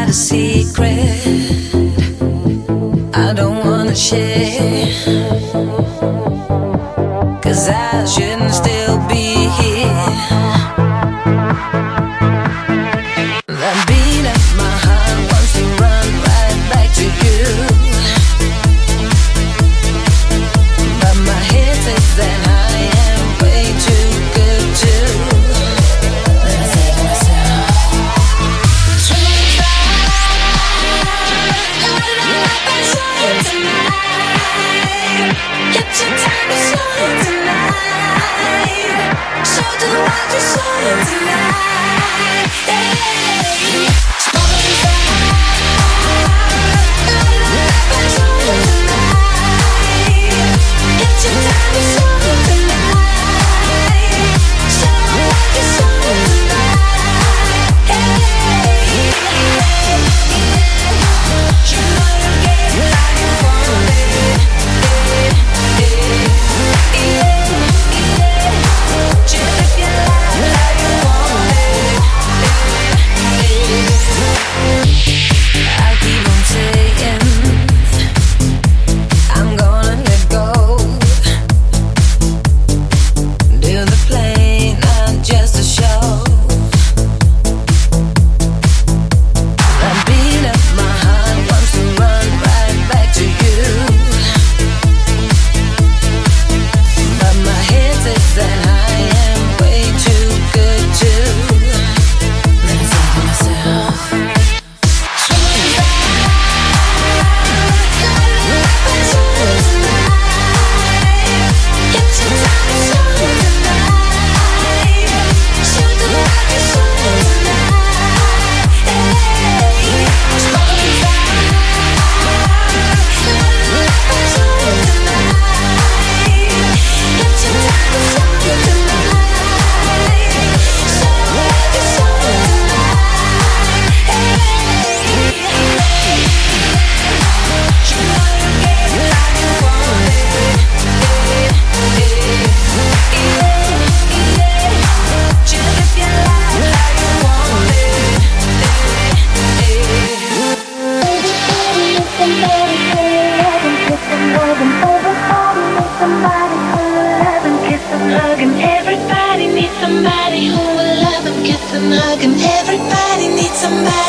a secret I don't wanna share, 'cause I shouldn't still be here. The beat of my heart wants to run right back to you, but my head says that I am way too good to. Then I say to myself, get your time to shine tonight. Show to the world you're shining tonight. Hey, sparkling fire, shine tonight. Get your time to shine tonight. Show the world you're shining tonight. Hey, you know you get it like you want it. Everybody needs somebody who will love them, kiss and hug, and everybody needs somebody.